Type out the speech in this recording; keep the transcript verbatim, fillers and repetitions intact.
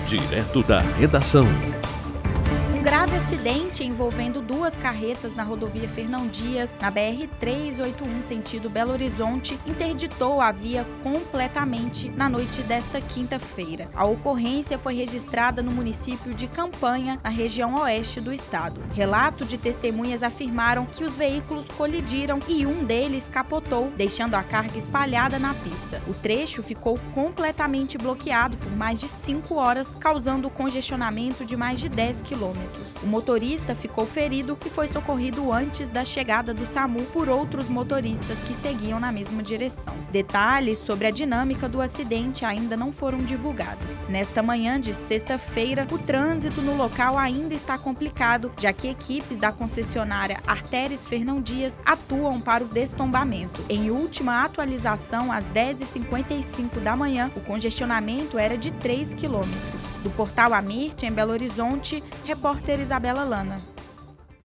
Direto da redação. Um grave acidente envolvendo duas carretas na rodovia Fernão Dias, na B R trezentos e oitenta e um, sentido Belo Horizonte, interditou a via completamente na noite desta quinta-feira. A ocorrência foi registrada no município de Campanha, na região oeste do estado. Relato de testemunhas afirmaram que os veículos colidiram e um deles capotou, deixando a carga espalhada na pista. O trecho ficou completamente bloqueado por mais de cinco horas, causando congestionamento de mais de dez quilômetros. O motorista ficou ferido e foi socorrido antes da chegada do SAMU por outros motoristas que seguiam na mesma direção. Detalhes sobre a dinâmica do acidente ainda não foram divulgados. Nesta manhã de sexta-feira, o trânsito no local ainda está complicado, já que equipes da concessionária Artéries Fernão Dias atuam para o destombamento. Em última atualização, às dez e cinquenta e cinco da manhã, o congestionamento era de três quilômetros. Do portal Amirte, em Belo Horizonte, repórter Isabela Lana.